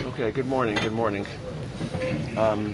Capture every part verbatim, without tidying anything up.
Okay, good morning, good morning. Um,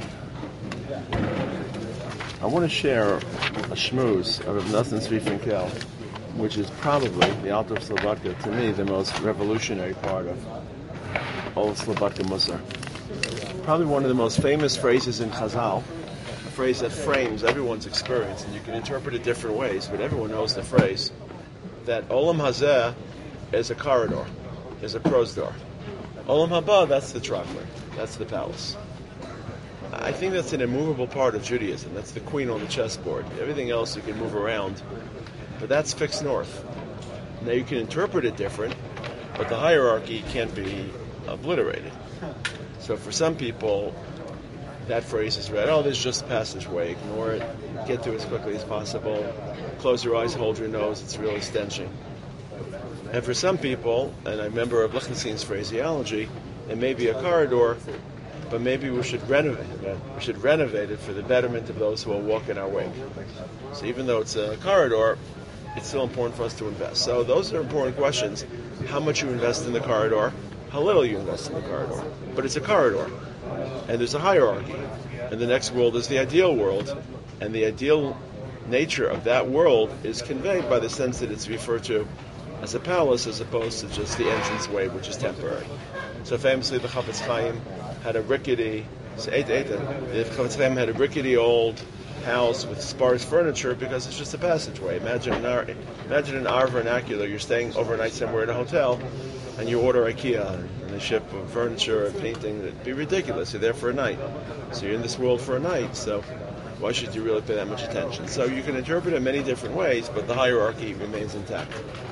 I want to share a shmooze of Nathan Tzvi Finkel, which is probably, the Alter of Slobodka, to me, the most revolutionary part of all of Slobodka Musar. Probably one of the most famous phrases in Chazal, a phrase that frames everyone's experience, and you can interpret it different ways, but everyone knows the phrase, that Olam Hazeh is a corridor, is a crow's door. Olam Haba, that's the trachler, that's the palace. I think that's an immovable part of Judaism. That's the queen on the chessboard. Everything else you can move around, but that's fixed north. Now you can interpret it different, but the hierarchy can't be obliterated. So for some people, that phrase is read, oh, there's just a passageway, ignore it, get to it as quickly as possible, close your eyes, hold your nose, it's really stenching. And for some people, and I remember of Lichtenstein's phraseology, it may be a corridor, but maybe we should renovate it. We should renovate it for the betterment of those who will walk in our wake. So even though it's a corridor, it's still important for us to invest. So those are important questions. How much you invest in the corridor, how little you invest in the corridor. But it's a corridor, and there's a hierarchy. And the next world is the ideal world, and the ideal nature of that world is conveyed by the sense that it's referred to as a palace as opposed to just the entranceway, which is temporary. So famously, the Chafetz Chaim had a rickety, so eight, eight, the Chafetz Chaim had a rickety old house with sparse furniture because it's just a passageway. Imagine in our, imagine in our vernacular, you're staying overnight somewhere in a hotel, and you order IKEA and they ship furniture and painting. It'd be ridiculous. You're there for a night, so you're in this world for a night. So why should you really pay that much attention? So you can interpret it many different ways, but the hierarchy remains intact.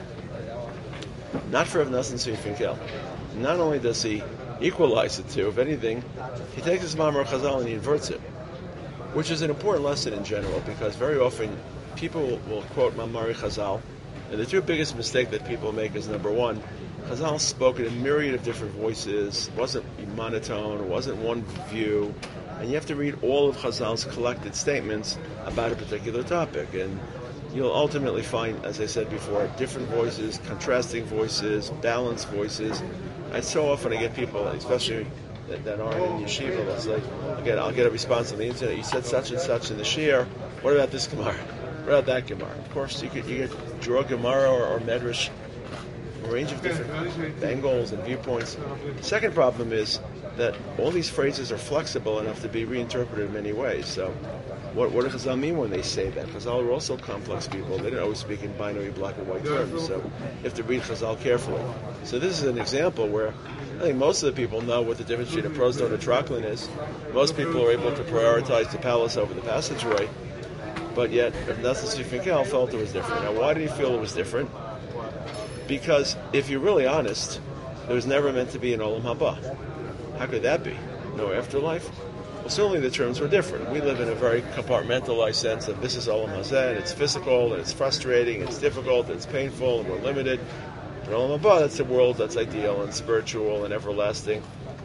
Not for Rav Nathan Tzvi Finkel. Not only does he equalize the two, if anything, he takes his Ma'amar Chazal and he inverts it, which is an important lesson in general, because very often people will quote Ma'amar Chazal, and the two biggest mistakes that people make is, number one, Chazal spoke in a myriad of different voices, wasn't monotone, it wasn't one view, and you have to read all of Chazal's collected statements about a particular topic, and you'll ultimately find, as I said before, different voices, contrasting voices, balanced voices. And so often I get people, especially that, that aren't in yeshiva, that's like, again, I'll get a response on the internet, you said such and such in the shir, what about this Gemara? What about that Gemara? Of course, you could you could draw Gemara or, or Medrash, a range of different angles and viewpoints. The second problem is that all these phrases are flexible enough to be reinterpreted in many ways. So what, what does Chazal mean when they say that? Chazal are also complex people. They don't always speak in binary black and white terms. So you have to read Chazal carefully. So this is an example where I think most of the people know what the difference between a prose and a trachlin is. Most people are able to prioritize the palace over the passageway. But yet, Rav Nathan Tzvi Finkel felt it was different. Now, why did he feel it was different? Because if you're really honest, there was never meant to be an Olam Haba. How could that be? No afterlife? Well, certainly the terms were different. We live in a very compartmentalized sense of this is Olam Hazeh, and it's physical, and it's frustrating, it's difficult, it's painful, and we're limited. But Olam Haba, that's a world that's ideal and spiritual and everlasting.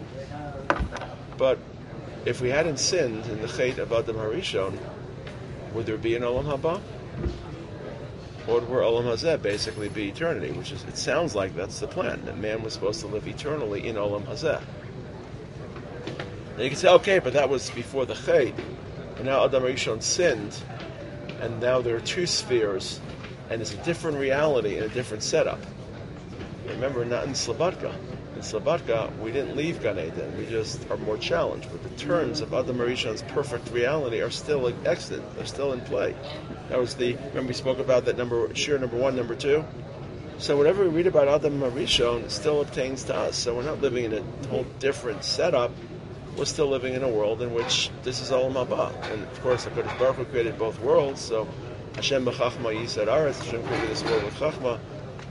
But if we hadn't sinned in the Chet of Adam HaRishon, would there be an Olam Haba? Or would Olam Hazeh basically be eternity? Which is, it sounds like that's the plan, that man was supposed to live eternally in Olam Hazeh. And you can say, okay, but that was before the Chet, and now Adam HaRishon sinned, and now there are two spheres, and it's a different reality and a different setup. Remember, not in Slobodka. In Slobodka, we didn't leave Gan Eden, we just are more challenged, but the terms of Adam HaRishon's perfect reality are still extant, they're still in play. That was the, remember we spoke about that number, shir number one, number two? So whatever we read about Adam HaRishon still obtains to us, so we're not living in a whole different setup. We're still living in a world in which this is Olam Haba. And of course, HaKadosh Baruch Hu created both worlds, so Hashem b'chachma yisad aretz, Hashem created this world with chachma.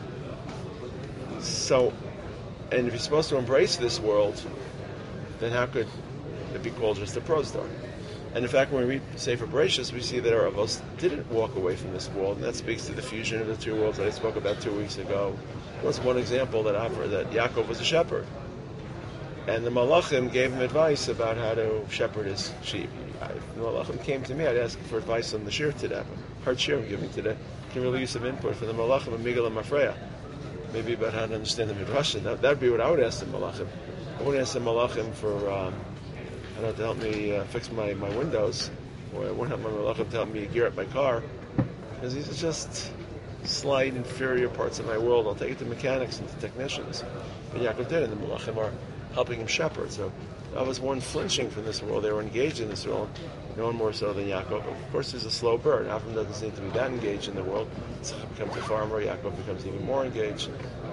So, and if you're supposed to embrace this world, then how could it be called just a prose door? And in fact, when we read Sefer Bereshis, we see that our Avos didn't walk away from this world, and that speaks to the fusion of the two worlds that I spoke about two weeks ago. There was one example that Avra, that Yaakov was a shepherd. And the Malachim gave him advice about how to shepherd his sheep. If the Malachim came to me, I'd ask for advice on the shir today. Hard shir I'm giving today. I can really use some input from the Malachim and Migdal and Mafreya. maybe about how to understand the Midrash. That would be what I would ask the Malachim. I wouldn't ask the Malachim for, um, I don't know, to help me uh, fix my, my windows, or I wouldn't have my Malachim to help me gear up my car, because these are just slight, inferior parts of my world. I'll take it to mechanics and to technicians. But Yaakov did, and the Malachim are helping him shepherd. So I was one flinching from this world. They were engaged in this world, no one more so than Yaakov. Of course, he's a slow bird. Avram doesn't seem to be that engaged in the world. Yitzchak becomes a farmer. Yaakov becomes even more engaged.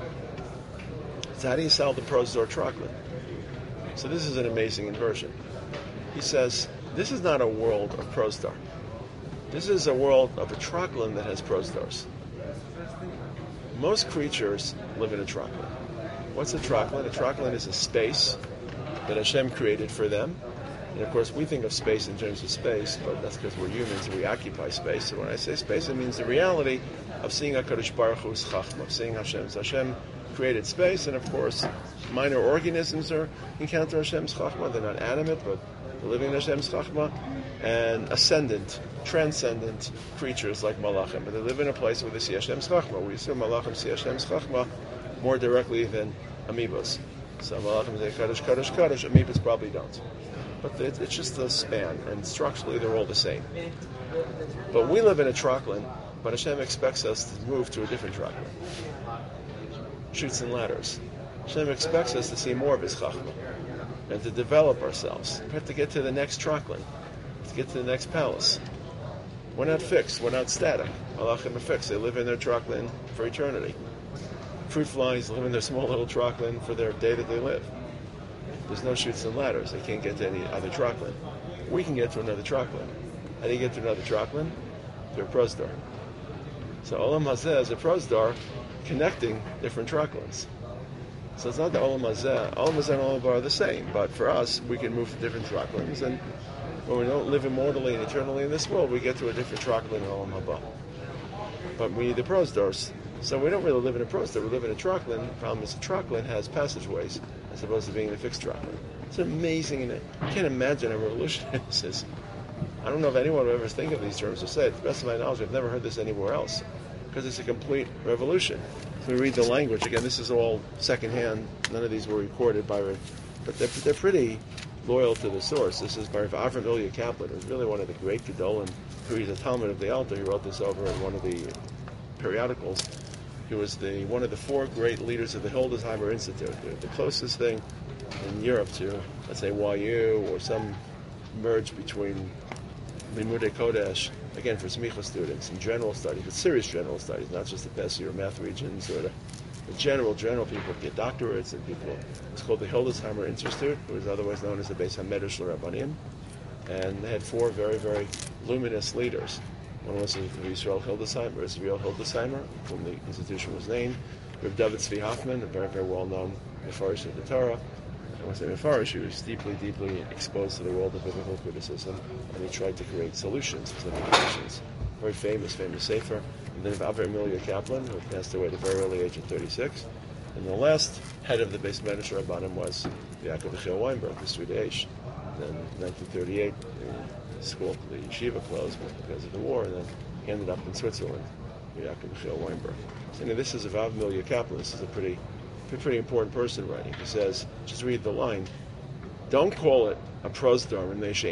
So how do you sell the Prosdor Trochlin? So this is an amazing inversion. He says, this is not a world of Prosdor. This is a world of a Trochlin that has Prosdors. Most creatures live in a Trochlin. What's a Trochlin? A Trochlin is a space that Hashem created for them. And of course, we think of space in terms of space, but that's because we're humans and we occupy space. So when I say space, it means the reality of seeing HaKadosh Baruch Hu's Chachma, of seeing Hashem. So Hashem created space, and of course, minor organisms are encounter Hashem's Chachma. They're not animate, but they're living in Hashem's Chachma. And ascendant, transcendent creatures like Malachim. But they live in a place where they see Hashem's Chachma. We assume Malachim see Hashem's Chachma more directly than amoebas. So Malachim say Kadosh, Kadosh, Kadosh. Amoebas probably don't. But it's just a span, and structurally they're all the same. But we live in a Trochlin, but Hashem expects us to move to a different Trochlin. Chutes and ladders. Hashem expects us to see more of His Chachma and to develop ourselves. We have to get to the next Trochlin, to get to the next palace. We're not fixed. We're not static. Malachim are fixed. They live in their Trochlin for eternity. Fruit flies live in their small little Trochlin for their day that they live. There's no chutes and ladders. They can't get to any other Trochlin. We can get to another Trochlin. How do you get to another Trochlin? Through a Prosdor. So Olam Hazeh is a Prosdor connecting different Trochlins. So it's not the Olam Hazeh. Olam Hazeh and Olam Haba are the same, but for us, we can move to different Trochlins, and when we don't live immortally and eternally in this world, we get to a different Trochlin in Olam Haba. But we need the Prosdors. So we don't really live in a Prosdor, we live in a Trochlin. The problem is the Trochlin has passageways as opposed to being in a fixed Trochlin. It's amazing, and I can't imagine a revolution this is. I don't know if anyone would ever think of these terms or say it. To the best of my knowledge, I've never heard this anywhere else, because it's a complete revolution. So we read the language. Again, this is all secondhand. None of these were recorded by, but they're, they're pretty loyal to the source. This is by Avram Ilya Kaplan, who's really one of the great Gedolim, who is a Talmud of the Alter. He wrote this over in one of the periodicals. He was the one of the four great leaders of the Hildesheimer Institute, the, the closest thing in Europe to, let's say, Y U or some merge between Limudei Kodesh, again for Smicha students, and general studies, but serious general studies, not just the best or math regions or the, the general, general people get doctorates and people. It's called the Hildesheimer Institute. It was otherwise known as the Beis HaMedrash L'Rabbanim. And they had four very, very luminous leaders. One was Israel Hildesheimer, Israel Hildesheimer, whom the institution was named. Rav David Tzvi Hoffman, a very, very well-known Mefarish of the Torah. I want to say Mefarish, he was deeply, deeply exposed to the world of biblical criticism, and he tried to create solutions to solutions. Very famous, famous sefer. And then Avram Ilya Kaplan, who passed away at a very early age of thirty-six. And the last head of the Beis HaMedrash Rabbanim was Yaakov Yechiel Weinberg, the Swedish. Then in nineteen thirty-eight, the school, the yeshiva closed because of the war, and then he ended up in Switzerland, Yaakov Yechiel Weinberg. So anyway, this is Avram Ilya Kaplan. This is a pretty, pretty important person writing. He says, just read the line, don't call it a prosdor,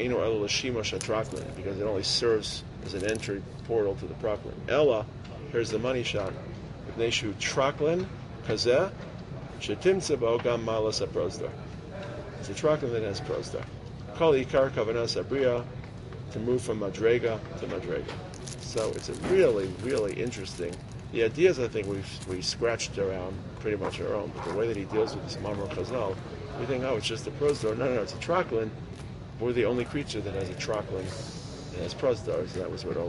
because it only serves as an entry portal to the Trochlin. Ella, here's the money shot. Neshu Trochlin, Kazeh, Shetimtze Bo Gam Malas a prosdor. It's a Trochlin that has prosdor. Call Ikar Kavanas Abriya, to move from Madrega to Madrega. So it's a really, really interesting. The ideas, I think, we've we scratched around pretty much our own, but the way that he deals with this Mamar Chazal, we think, oh, it's just a prosdor. No, no, no, it's a Trochlin. We're the only creature that has a Trochlin that has prosdors, and that was what